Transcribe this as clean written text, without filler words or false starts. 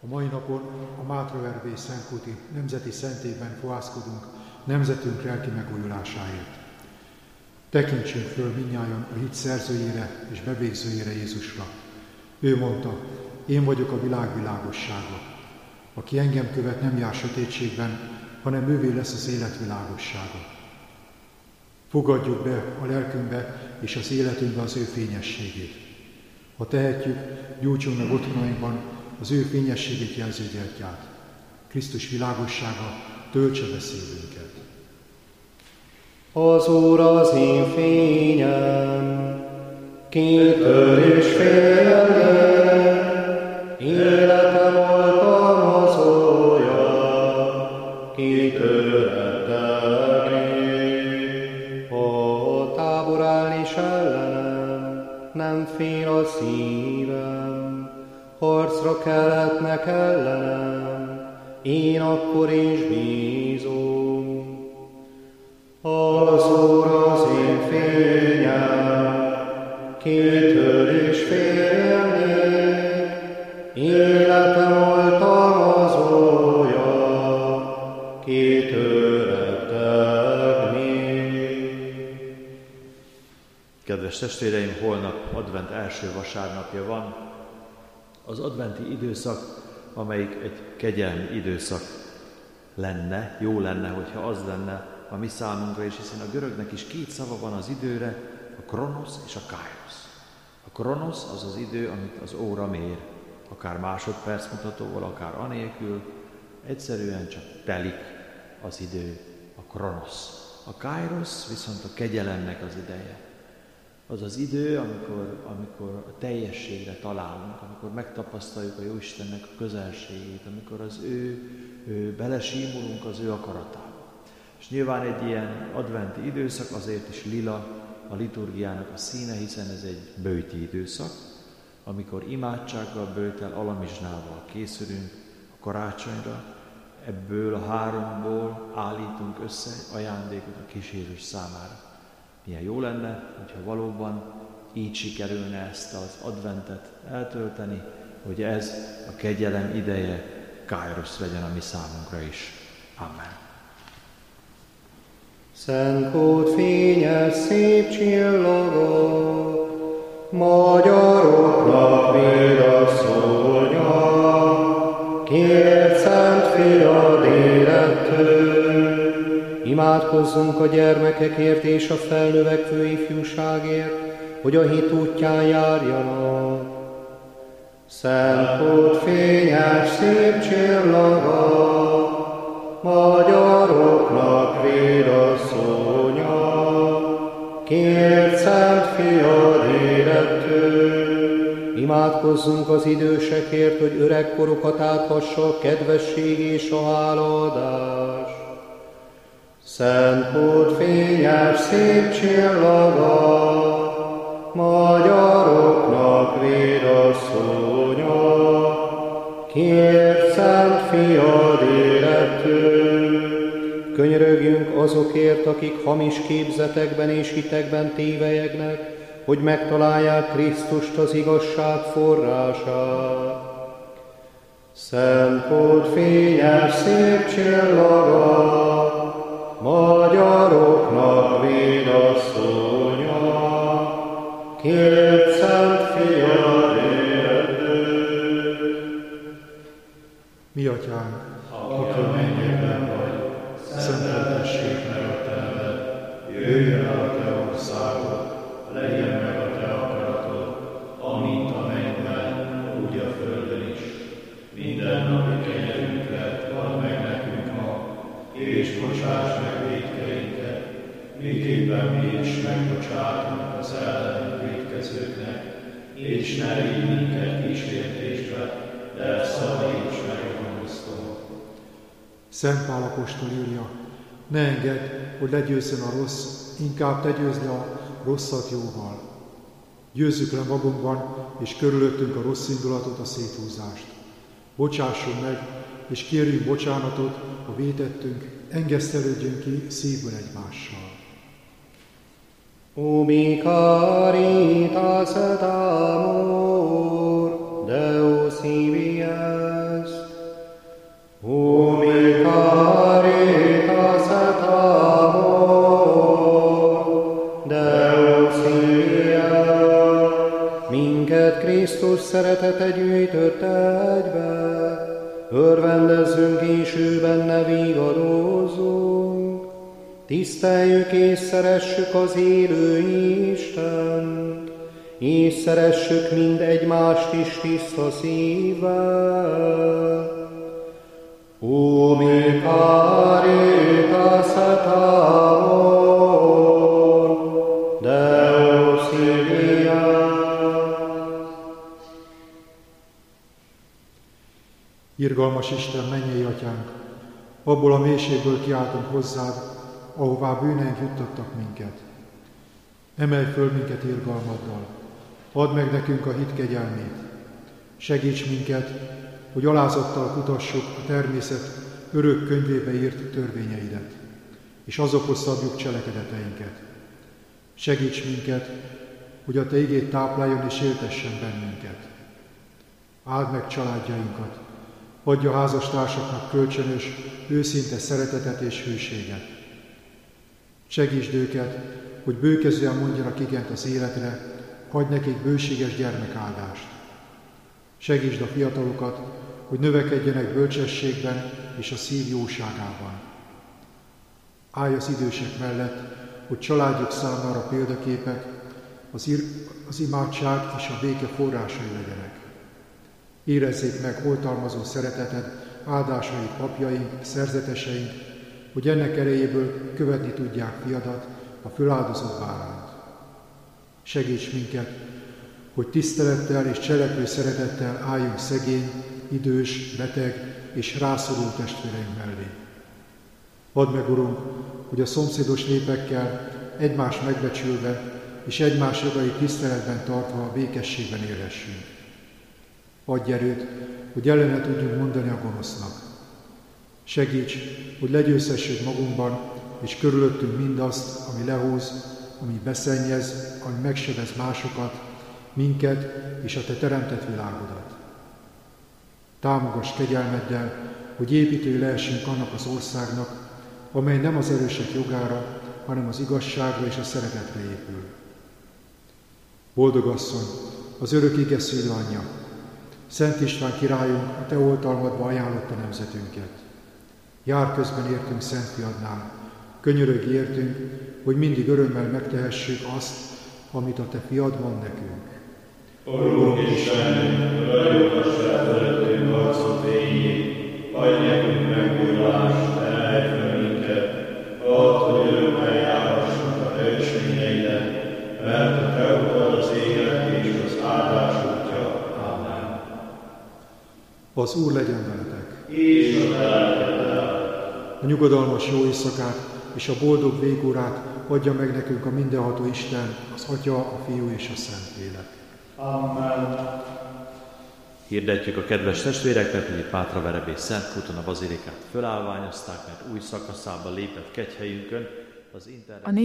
A mai napon a Mátraverbély Szentkuti Nemzeti Szentében fohászkodunk nemzetünk lelki megújulásáért. Tekintsünk föl mindnyájan a hit szerzőjére és bevégzőjére, Jézusra. Ő mondta, én vagyok a világ világossága. Aki engem követ, nem jár sötétségben, hanem ővé lesz az élet világossága. Fogadjuk be a lelkünkbe és az életünkbe az ő fényességét. Ha tehetjük, gyújtsunk meg otthonainkban az ő fényességét jelző gyertyát. Krisztus világossága töltse be szívünket. Az Úr az én fényem, kitör és félre, életem oltalmazója, kitörhettek. Ha tábor áll is ellenem, nem fél a szívem, harcra kelhetnek ellenem, én akkor is bízom. Az Úr az én fényem, kitör és félnék, életem oltalmazója, kitörhettek még. Kedves testvéreim, holnap advent első vasárnapja van, az adventi időszak, amelyik egy kegyelmi időszak lenne, jó lenne, hogyha az lenne a mi számunkra, és hiszen a görögnek is két szava van az időre, a kronosz és a kairosz. A kronosz az az idő, amit az óra mér, akár másodperc mutatóval, akár anélkül, egyszerűen csak telik az idő, a kronosz. A kairosz viszont a kegyelemnek az ideje. Az az idő, amikor a teljességre találunk, amikor megtapasztaljuk a Jóistennek a közelségét, amikor az ő belesímulunk az ő akaratába. És nyilván egy ilyen adventi időszak azért is lila a liturgiának a színe, hiszen ez egy böjti időszak, amikor imádsággal, böjttel, alamizsnával készülünk a karácsonyra, ebből a háromból állítunk össze ajándékot a kis Jézus számára. Milyen jó lenne, hogyha valóban így sikerülne ezt az adventet eltölteni, hogy ez a kegyelem ideje kairosz legyen a mi számunkra is. Amen. Szent Kód fényes szép csillagok, magyaroknak védasszonya, kért Szent Fiad élettől, imádkozzunk a gyermekekért és a felnövekvő ifjúságért, hogy a hit útján járjanak. Szent Kód fényes szép csillaga, magyaroknak védasszonya, kért Szent Fiad élettől, imádkozzunk az idősekért, hogy öregkorukat áthassa a kedvesség és a hálaadás. Szent Kód fényes szép csillaga, magyaroknak védasszonya, kért Szent Fiad élettől. Könyörögjünk azokért, akik hamis képzetekben és hitekben tévelyegnek, hogy megtalálják Krisztust, az igazság forrását. Szent Kód fényes szép csillaga, magyaroknak védasszonya, kért Szent Fiad élettől. Mi atyánk, aki a mennyekben vagy, szenteltessék meg a te neved, jöjjön el a te országod, legyen meg a te akaratod, amint a mennyben, úgy a földön is. Mindennapi kenyerünket add meg nekünk ma, és bocsáss meg vétkeinket, miképpen mi is megbocsátunk az ellenünk vétkezőknek, és ne vigy minket kísértésbe, de szabadíts meg a gonosztól. Szent Pál apostol írja, ne engedd, hogy legyőzzön a rossz, inkább te győzd le a rosszat jóval. Győzzük le magunkban, és körülöttünk a rossz indulatot, a széthúzást. Bocsássunk meg, és kérjünk bocsánatot, ha vétettünk, engesztelődjünk ki szívből egymással. Ubi caritas et amor, Deus ibi est. Mi caritas et amor, Deus Ilia, minket Krisztus szeretete gyűjtött egybe, örvendezzünk és ő benne vigadózzunk, tiszteljük és szeressük az élő Istent, és szeressük mind egymást is tiszta szívvel. Mi caritas et amor, Deus Ilia. Irgalmas Isten, mennyei Atyánk, abból a mélységből kiáltunk hozzád, ahová bűneink juttattak minket. Emelj föl minket irgalmaddal, add meg nekünk a hit kegyelmét. Segíts minket, hogy alázattal kutassuk a természet örök könyvébe írt törvényeidet, és azokhoz szabjuk cselekedeteinket. Segíts minket, hogy a Te igéd tápláljon és éltessen bennünket. Áld meg családjainkat, adj a házastársaknak kölcsönös, őszinte szeretetet és hűséget. Segítsd őket, hogy bőkezően mondjanak igent az életre, adj nekik bőséges gyermekáldást. Segítsd a fiatalokat, hogy növekedjenek bölcsességben és a szív jóságában. Állj az idősek mellett, hogy családjuk számára példaképek, az imádság és a béke forrásai legyenek. Érezzék meg oltalmazó szereteted, áldásait papjaink, szerzeteseink, hogy ennek erejéből követni tudják fiadat, a föláldozott bárányt. Segíts minket, hogy tisztelettel és cselekvő szeretettel álljunk szegény, idős, beteg és rászoruló testvéreink mellé. Add meg, Urunk, hogy a szomszédos népekkel egymást megbecsülve és egymás jogait tiszteletben tartva a békességben élhessünk. Adj erőt, hogy ellene tudjunk mondani a gonosznak. Segíts, hogy legyőzhessük magunkban és körülöttünk mindazt, ami lehúz, ami beszennyez, ami megsebez másokat, minket és a Te teremtett világodat. Támogass kegyelmeddel, hogy építői lehessünk annak az országnak, amely nem az erősek jogára, hanem az igazságra és a szeretetre épül. Boldog asszony, az örök ige szülő anyja, Szent István királyunk a Te oltalmadba ajánlotta nemzetünket. Jár közben értünk Szent Fiadnál, könyörögj értünk, hogy mindig örömmel megtehessük azt, amit a Te Fiad mond nekünk. Urunk Istenünk, rajogtassál fölöttünk arcod végig, adj nekünk megújulást, emelj fel minket, add, hogy örömmel járhassunk a Te ösvényeidet, mert a Te utad az élet és az áldás útja. Amen. Az Úr legyen veletek! És a te lelkeddel. A nyugodalmas jó éjszakát és a boldog végórát adja meg nekünk a mindenható Isten, az Atya, a Fiú és a Szentlélek. Amen. Hirdetjük a kedves testvéreknek, hogy itt Pátraverebész Szentkúton a bazilikát fölállványozták, mert új szakaszába lépett kegyhelyünkön az internet.